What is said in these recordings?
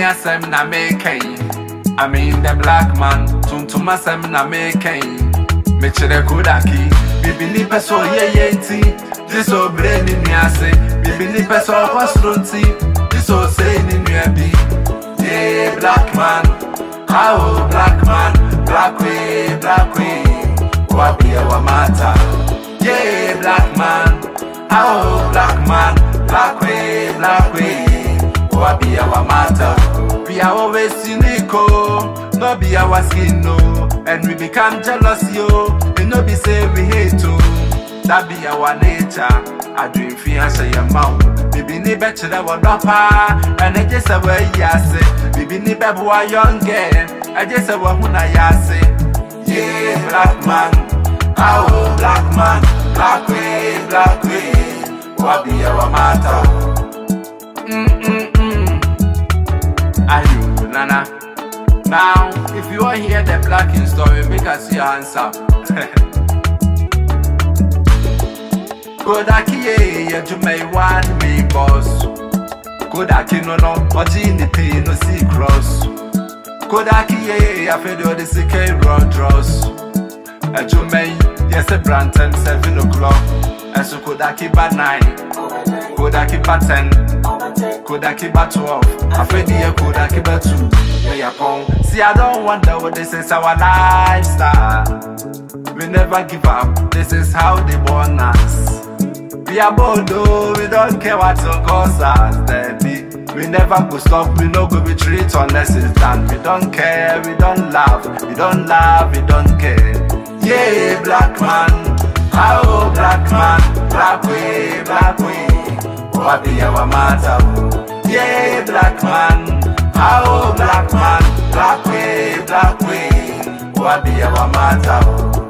asem na making. I mean the black man, tuntuma asem na making. Me chere Kodaki, bibi ni peso yenti. This so brain in yase, bibi ni peso kwasronti. This so say ni nwebi. Yeah, black man, oh black man, black way, wabi wa mata. Yeah, black man, oh black man, black way, wabi wa mata. We are always cynical, no be our skin no, and we become jealous yo, and no be say we hate to. That be our nature. I dream fear say your mouth. Bibi ni better than what papa, and I just say where yase. Bibi ni bebu a young girl, I just say what huna yase. Yeah, black man, oh black man, black way, wabi our matter. Ayu, nana. Now, if you want to hear the blacking story, make us see your hands up. Kodaki ye to me one me boss. Kodaki no Ojini pay no see cross. Kodaki ye I feel the sick road draws. A Jume, yes a Branton 7 o'clock. And so Kodaki by 9, Kodaki by 10, Kodaki by 12. I feel the Kodaki by 2. See, I don't wonder what this is our lifestyle. We never give up, this is how they born us. We are bold though, we don't care what will cause us, baby. We never go stop, we no go retreat unless it's done. We don't care, we don't laugh, we don't care. Yeah, black man, oh black man, black way, what be our matter? Yeah, black man, oh black man, black way, what be our matter?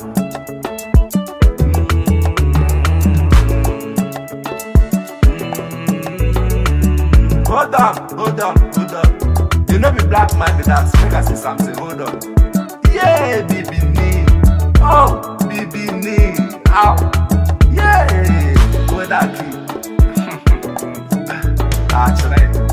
Hold on. You know be black man with that. Make us say something. Hold on. Yeah, Bibi ni. Oh, Bibi ni. Ow. Yeah. Kodaki. That's right.